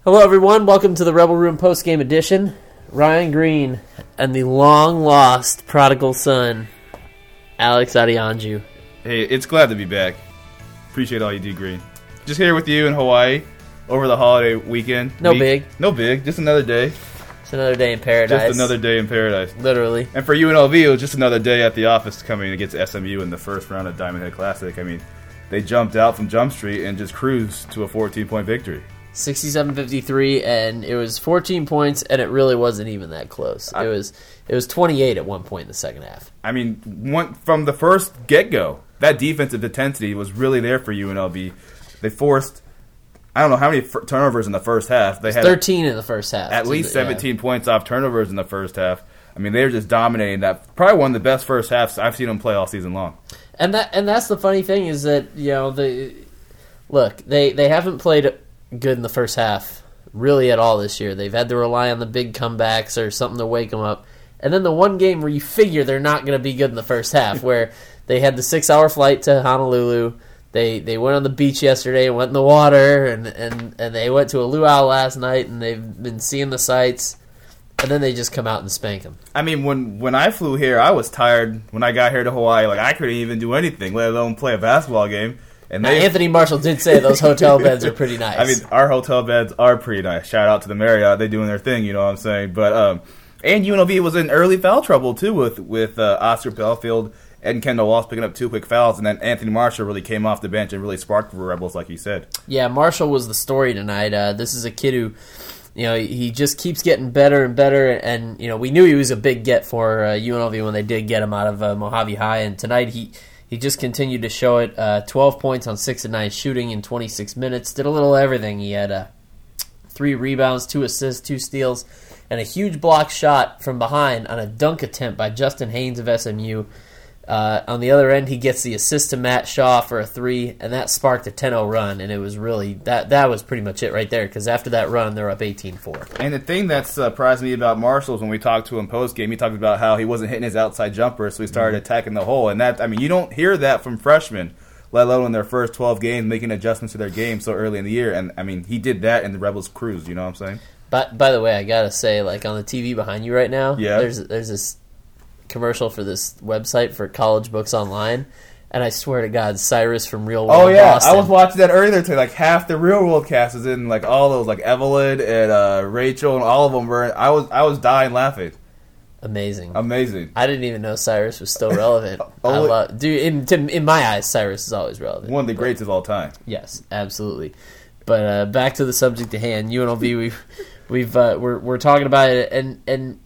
Hello, everyone. Welcome to the Rebel Room post-game edition. Ryan Green and the long-lost prodigal son, Alex Adianju. Hey, it's glad to be back. Appreciate all you do, Green. Just here with you in Hawaii over the holiday weekend. No big. Just another day. It's another day in paradise. Just another day in paradise. Literally. And for UNLV, it was just another day at the office coming against SMU in the first round of Diamond Head Classic. I mean, they jumped out from Jump Street and just cruised to a 14-point victory. 67-53, and it was 14 points, and it really wasn't even that close. It was 28 at one point in the second half. I mean, from the first get-go, that defensive intensity was really there for UNLV. They forced, I don't know how many turnovers in the first half. They had 13 in the first half. At least 17 points off turnovers in the first half. I mean, they were just dominating that. Probably one of the best first halves I've seen them play all season long. And that's the funny thing is that, you know, they haven't played good in the first half really at all this year. They've had to rely on the big comebacks or something to wake them up. And then the one game where you figure they're not going to be good in the first half, where they had the 6-hour flight to Honolulu. They went on the beach yesterday and went in the water, and they went to a luau last night, and they've been seeing the sights. And then they just come out and spank them. I mean, when I flew here, I was tired when I got here to Hawaii. Like, I couldn't even do anything, let alone play a basketball game. And Anthony Marshall did say those hotel beds are pretty nice. I mean, our hotel beds are pretty nice. Shout out to the Marriott. They're doing their thing, you know what I'm saying? But and UNLV was in early foul trouble, too, with Oscar Belfield and Kendall Walsh picking up 2 quick fouls. And then Anthony Marshall really came off the bench and really sparked for Rebels, like you said. Yeah, Marshall was the story tonight. This is a kid who, you know, he just keeps getting better and better. And, you know, we knew he was a big get for UNLV when they did get him out of Mojave High. And tonight he just continued to show it. 12 points on 6 of 9 shooting in 26 minutes. Did a little everything. He had 3 rebounds, 2 assists, 2 steals, and a huge block shot from behind on a dunk attempt by Justin Haynes of SMU. On the other end, he gets the assist to Matt Shaw for a 3, and that sparked a 10-0 run, and it was really that was pretty much it right there, because after that run, they're up 18-4. And the thing that surprised me about Marshall is when we talked to him post-game, he talked about how he wasn't hitting his outside jumper, so he started attacking the hole. And that, I mean, you don't hear that from freshmen, let alone in their first 12 games, making adjustments to their game so early in the year. And, I mean, he did that in the Rebels cruise, you know what I'm saying? But, by the way, I got to say, like, on the TV behind you right now, yeah, there's this commercial for this website for college books online, and I swear to God, Cyrus from Real World Boston. I was watching that earlier today. Like, half the Real World cast is in, like, all those, like Evelyn and Rachel, and all of them were. I was dying laughing. Amazing. I didn't even know Cyrus was still relevant. In my eyes, Cyrus is always relevant. One of the greats of all time. Yes, absolutely. But back to the subject at hand, UNLV. We're talking about it, and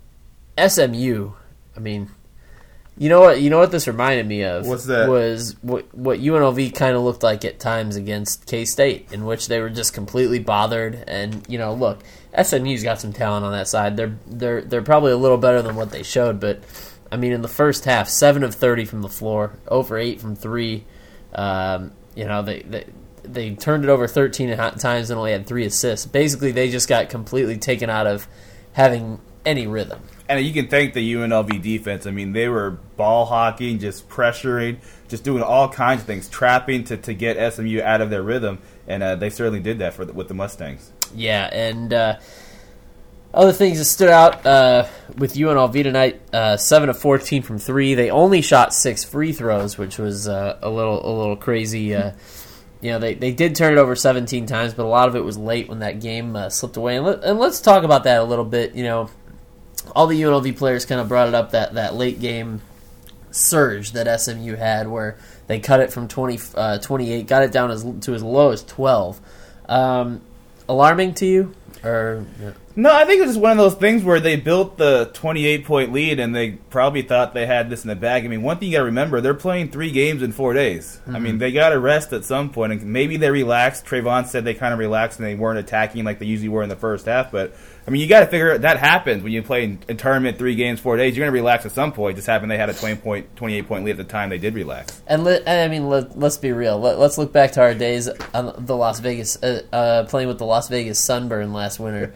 SMU. I mean, you know what this reminded me of? What's that? Was what UNLV kind of looked like at times against K-State, in which they were just completely bothered. And, you know, look, SMU's got some talent on that side. They're probably a little better than what they showed, but I mean, in the first half, 7 of 30 from the floor, over 8 from 3. You know, they turned it over 13 times and only had 3 assists. Basically, they just got completely taken out of having any rhythm. And you can thank the UNLV defense. I mean, they were ball hawking, just pressuring, just doing all kinds of things, trapping to get SMU out of their rhythm, and they certainly did that with the Mustangs. Yeah, and other things that stood out with UNLV tonight: 7 of 14 from 3. They only shot 6 free throws, which was a little crazy. You know, they did turn it over 17 times, but a lot of it was late when that game slipped away. And let's talk about that a little bit. You know, all the UNLV players kind of brought it up, that late game surge that SMU had, where they cut it from 28, got it down to as low as 12. Alarming to you? Or no, I think it was just one of those things where they built the 28-point lead and they probably thought they had this in the bag. I mean, one thing you got to remember, they're playing 3 games in 4 days. Mm-hmm. I mean, they got to rest at some point, and maybe they relaxed. Trayvon said they kind of relaxed and they weren't attacking like they usually were in the first half, but I mean, you got to figure that happens when you play in tournament 3 games, 4 days. You're going to relax at some point. Just happened they had a 28-point lead at the time they did relax. And I mean, let's be real. Let's look back to our days on the Las Vegas, playing with the Las Vegas Sunburn last winter.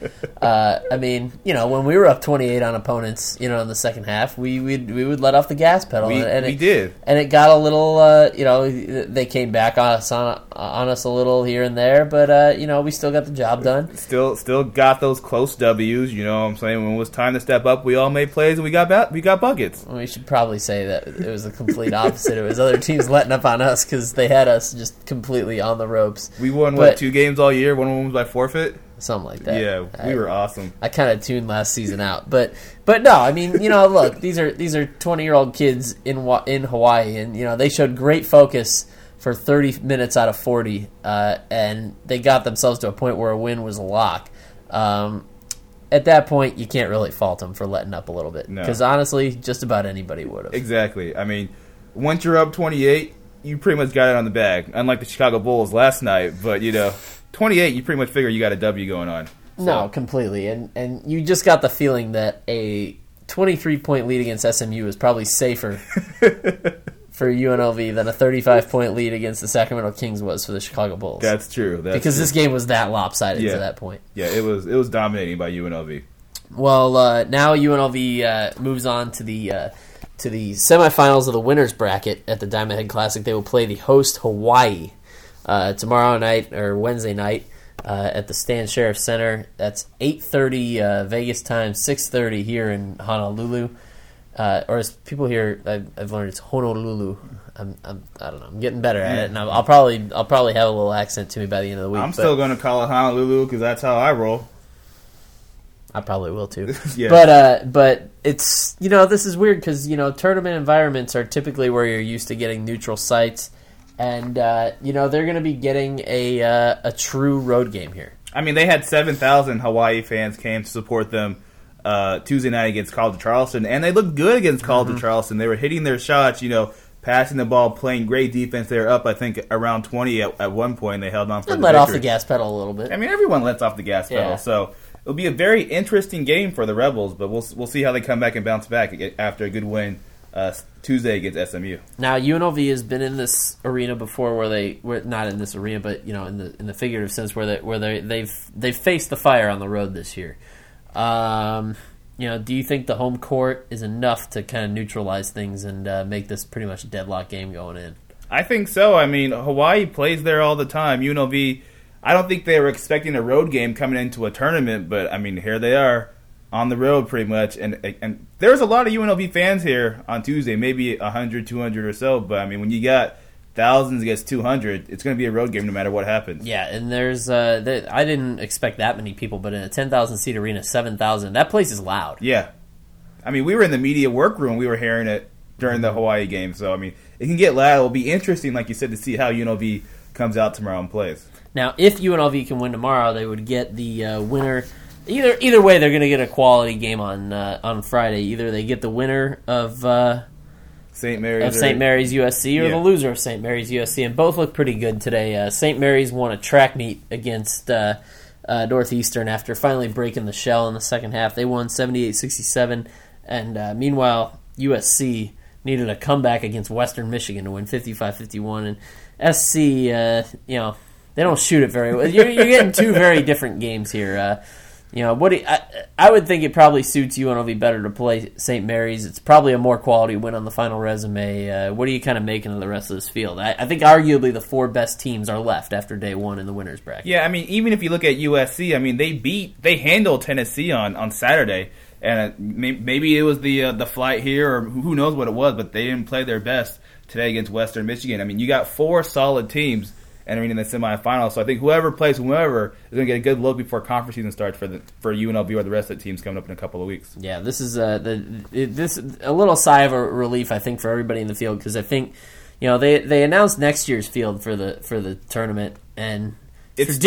I mean, when we were up 28 on opponents, in the second half, we would let off the gas pedal. We did. And it got a little, they came back on us a little here and there, but, we still got the job done. Still got those close W's, you know what I'm saying? When it was time to step up, we all made plays and we got buckets. We should probably say that it was the complete opposite. It was other teams letting up on us because they had us just completely on the ropes. We won, 2 games all year? One of them was by forfait? Something like that. Yeah, we were awesome. I kind of tuned last season out, but no, I mean, look, these are 20-year-old kids in Hawaii, and they showed great focus for 30 minutes out of 40, and they got themselves to a point where a win was a lock. At that point, you can't really fault them for letting up a little bit, because honestly, just about anybody would have. Exactly. I mean, once you're up 28, you pretty much got it on the bag. Unlike the Chicago Bulls last night, but 28, you pretty much figure you got a W going on. So. No, completely. And you just got the feeling that a 23-point lead against SMU is probably safer for UNLV than a 35-point lead against the Sacramento Kings was for the Chicago Bulls. That's true. Because this game was that lopsided to that point. Yeah, it was dominating by UNLV. Well, now UNLV moves on to the semifinals of the winners bracket at the Diamond Head Classic. They will play the host Hawaii tomorrow night or Wednesday night at the Stan Sheriff Center. That's 8:30 Vegas time, 6:30 here in Honolulu. Or as people here, I've learned it's Honolulu. I don't know. I'm getting better at it, and I'll probably have a little accent to me by the end of the week. I'm still going to call it Honolulu because that's how I roll. I probably will too. Yeah. But it's this is weird because tournament environments are typically where you're used to getting neutral sites, and they're going to be getting a true road game here. I mean, they had 7,000 Hawaii fans came to support them Tuesday night against College of Charleston, and they looked good against College of Charleston. They were hitting their shots, passing the ball, playing great defense. They were up, I think, around 20 at one point. They held on for and the let victory. off the gas pedal a little bit. I mean, everyone lets off the gas pedal, so it'll be a very interesting game for the Rebels, but we'll see how they come back and bounce back after a good win Tuesday against SMU. Now, UNLV has been in this arena before, where they were not in this arena, but in the figurative sense, where they've faced the fire on the road this year. Do you think the home court is enough to kind of neutralize things and make this pretty much a deadlock game going in? I think so. I mean, Hawaii plays there all the time. UNLV, I don't think they were expecting a road game coming into a tournament, but I mean, here they are on the road pretty much. And there's a lot of UNLV fans here on Tuesday, maybe 100, 200 or so. But I mean, when you got thousands against 200, it's going to be a road game no matter what happens. Yeah, and there's I didn't expect that many people, but in a 10,000 seat arena, 7,000, that place is loud. Yeah. I mean, we were in the media workroom. We were hearing it during the Hawaii game. So, I mean, it can get loud. It'll be interesting, like you said, to see how UNLV comes out tomorrow and plays. Now, if UNLV can win tomorrow, they would get the winner. Either way, they're going to get a quality game on Friday. Either they get the winner of St. Mary's USC or the loser of St. Mary's USC, and both look pretty good today. St. Mary's won a track meet against Northeastern after finally breaking the shell in the second half. They won 78-67, and meanwhile, USC needed a comeback against Western Michigan to win 55-51, and SC, they don't shoot it very well. You're getting two very different games here. I would think it probably suits UNLV better to play St. Mary's. It's probably a more quality win on the final resume. What are you kind of making of the rest of this field? I think arguably the 4 best teams are left after day one in the winners bracket. Yeah, I mean, even if you look at USC, I mean, they handled Tennessee on Saturday, and maybe it was the flight here, or who knows what it was, but they didn't play their best today against Western Michigan. I mean, you got 4 solid teams entering in the semifinals. So I think whoever plays whoever is going to get a good look before conference season starts for UNLV or the rest of the teams coming up in a couple of weeks. Yeah, this is this a little sigh of a relief, I think, for everybody in the field, because I think they announced next year's field for the tournament, and it's